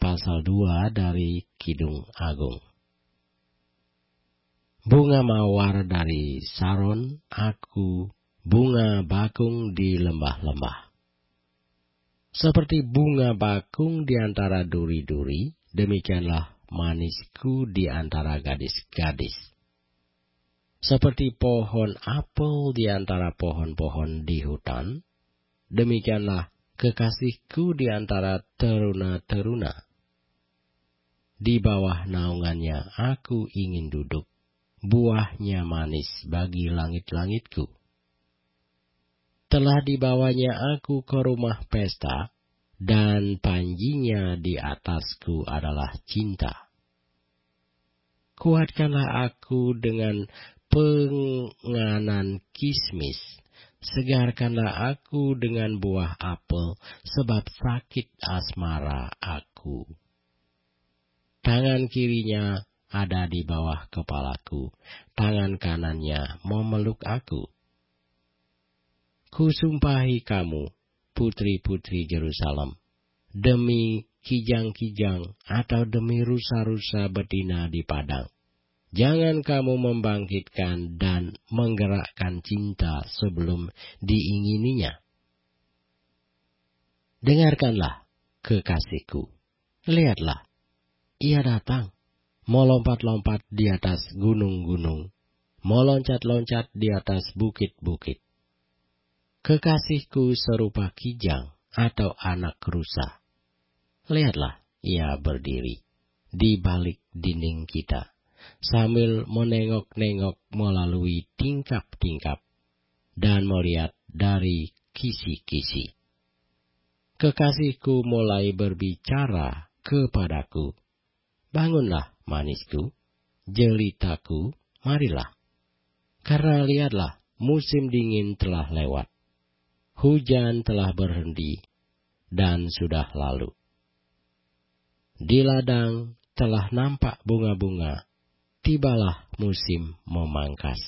pasal 2 dari Kidung Agung. Bunga mawar dari Saron, aku bunga bakung di lembah-lembah. Seperti bunga bakung di antara duri-duri, demikianlah manisku di antara gadis-gadis. Seperti pohon apel di antara pohon-pohon di hutan, demikianlah kekasihku di antara teruna-teruna. Di bawah naungannya aku ingin duduk, buahnya manis bagi langit-langitku. Telah dibawanya aku ke rumah pesta, dan panjinya di atasku adalah cinta. Kuatkanlah aku dengan penganan kismis, segarkanlah aku dengan buah apel, sebab sakit asmara aku. Tangan kirinya ada di bawah kepalaku, tangan kanannya memeluk aku. Kusumpahi kamu, putri-putri Yerusalem, demi kijang-kijang atau demi rusa-rusa betina di padang. Jangan kamu membangkitkan dan menggerakkan cinta sebelum diingininya. Dengarkanlah, kekasihku, lihatlah, ia datang, melompat-lompat di atas gunung-gunung, meloncat-loncat di atas bukit-bukit. Kekasihku serupa kijang atau anak rusa. Lihatlah, ia berdiri di balik dinding kita, sambil menengok-nengok melalui tingkap-tingkap dan melihat dari kisi-kisi. Kekasihku mulai berbicara kepadaku, bangunlah manisku, jelitaku, marilah. Karena lihatlah, musim dingin telah lewat. Hujan telah berhenti dan sudah lalu. Di ladang telah nampak bunga-bunga, tibalah musim memangkas.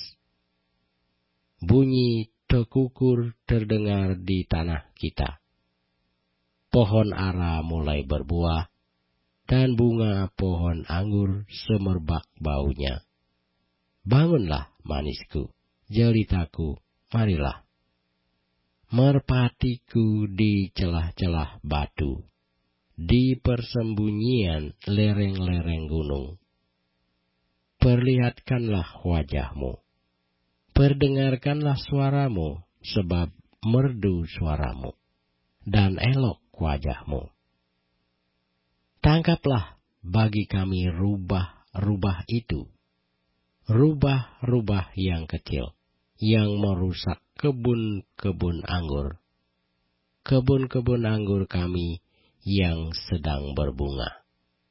Bunyi tekukur terdengar di tanah kita. Pohon ara mulai berbuah, dan bunga pohon anggur semerbak baunya. Bangunlah manisku, jelitaku, marilah. Merpatiku di celah-celah batu, di persembunyian lereng-lereng gunung. Perlihatkanlah wajahmu, perdengarkanlah suaramu, sebab merdu suaramu, dan elok wajahmu. Tangkaplah bagi kami rubah-rubah itu, rubah-rubah yang kecil, yang merusak kebun-kebun anggur. Kebun-kebun anggur kami yang sedang berbunga.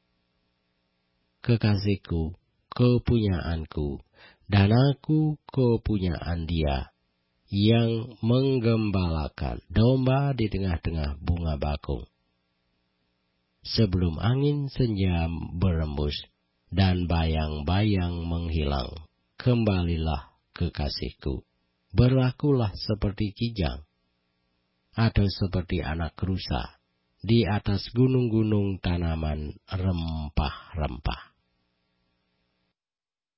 Kekasihku, kepunyaanku, dan aku kepunyaan dia, yang menggembalakan domba di tengah-tengah bunga bakung. Sebelum angin senja berembus, dan bayang-bayang menghilang, kembalilah kekasihku. Berlakulah seperti kijang, atau seperti anak rusa, di atas gunung-gunung tanaman rempah-rempah.